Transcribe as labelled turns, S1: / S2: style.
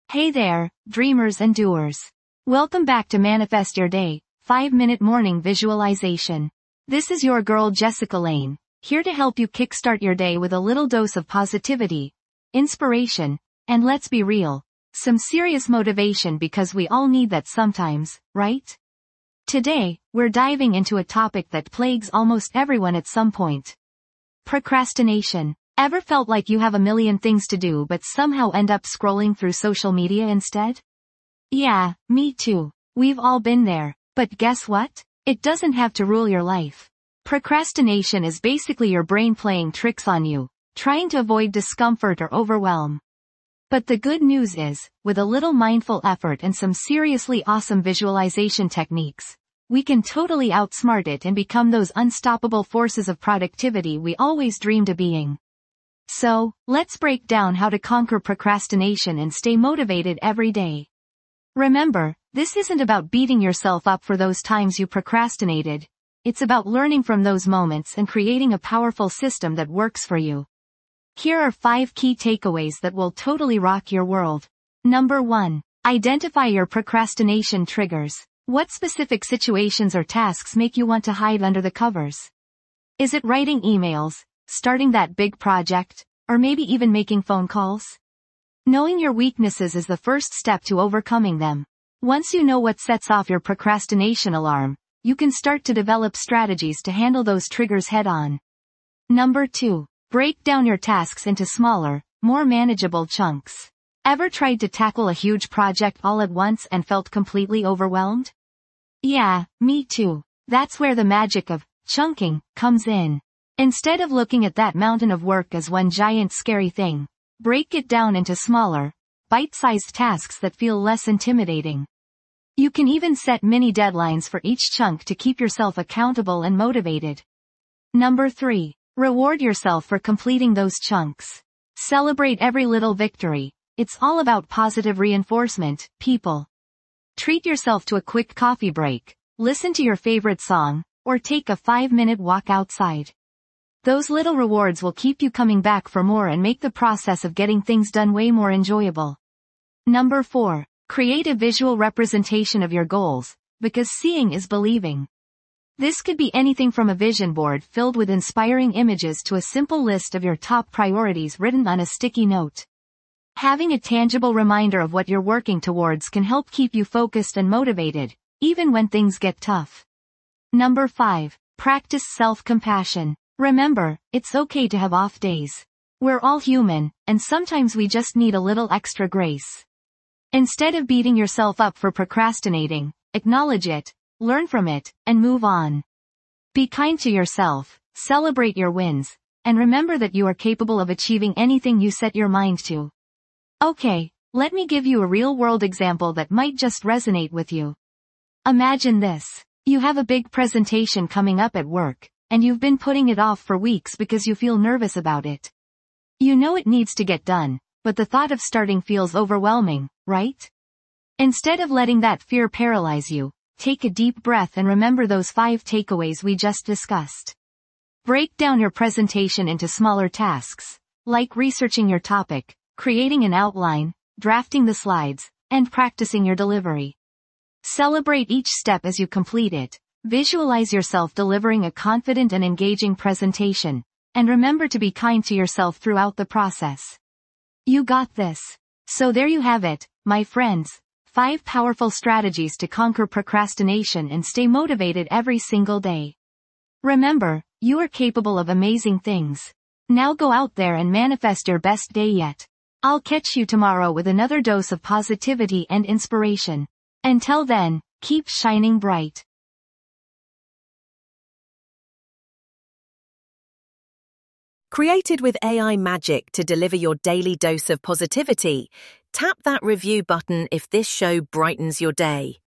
S1: Hey there, dreamers and doers. Welcome back to Manifest Your Day, 5-minute morning visualization. This is your girl Jessica Lane, here to help you kickstart your day with a little dose of positivity, inspiration, and let's be real, some serious motivation because we all need that sometimes, right? Today, we're diving into a topic that plagues almost everyone at some point. Procrastination. Ever felt like you have a million things to do but somehow end up scrolling through social media instead? Yeah, me too. We've all been there. But guess what? It doesn't have to rule your life. Procrastination is basically your brain playing tricks on you, trying to avoid discomfort or overwhelm. But the good news is, with a little mindful effort and some seriously awesome visualization techniques, we can totally outsmart it and become those unstoppable forces of productivity we always dreamed of being. So, let's break down how to conquer procrastination and stay motivated every day. Remember, this isn't about beating yourself up for those times you procrastinated. It's about learning from those moments and creating a powerful system that works for you. Here are 5 key takeaways that will totally rock your world. Number 1. Identify your procrastination triggers. What specific situations or tasks make you want to hide under the covers? Is it writing emails, starting that big project, or maybe even making phone calls? Knowing your weaknesses is the first step to overcoming them. Once you know what sets off your procrastination alarm, you can start to develop strategies to handle those triggers head-on. Number 2. Break down your tasks into smaller, more manageable chunks. Ever tried to tackle a huge project all at once and felt completely overwhelmed? Yeah, me too. That's where the magic of chunking comes in. Instead of looking at that mountain of work as one giant scary thing, break it down into smaller, bite-sized tasks that feel less intimidating. You can even set mini deadlines for each chunk to keep yourself accountable and motivated. Number 3. Reward yourself for completing those chunks. Celebrate every little victory. It's all about positive reinforcement, people. Treat yourself to a quick coffee break, listen to your favorite song, or take a 5-minute walk outside. Those little rewards will keep you coming back for more and make the process of getting things done way more enjoyable. Number 4. Create a visual representation of your goals, because seeing is believing. This could be anything from a vision board filled with inspiring images to a simple list of your top priorities written on a sticky note. Having a tangible reminder of what you're working towards can help keep you focused and motivated, even when things get tough. Number 5. Practice self-compassion. Remember, it's okay to have off days. We're all human, and sometimes we just need a little extra grace. Instead of beating yourself up for procrastinating, acknowledge it, learn from it, and move on. Be kind to yourself, celebrate your wins, and remember that you are capable of achieving anything you set your mind to. Okay, let me give you a real-world example that might just resonate with you. Imagine this. You have a big presentation coming up at work, and you've been putting it off for weeks because you feel nervous about it. You know it needs to get done, but the thought of starting feels overwhelming, right? Instead of letting that fear paralyze you, take a deep breath and remember those 5 takeaways we just discussed. Break down your presentation into smaller tasks, like researching your topic, creating an outline, drafting the slides, and practicing your delivery. Celebrate each step as you complete it. Visualize yourself delivering a confident and engaging presentation, and remember to be kind to yourself throughout the process. You got this. So there you have it, my friends. 5 powerful strategies to conquer procrastination and stay motivated every single day. Remember, you are capable of amazing things. Now go out there and manifest your best day yet. I'll catch you tomorrow with another dose of positivity and inspiration. Until then, keep shining bright.
S2: Created with AI magic to deliver your daily dose of positivity, tap that review button if this show brightens your day.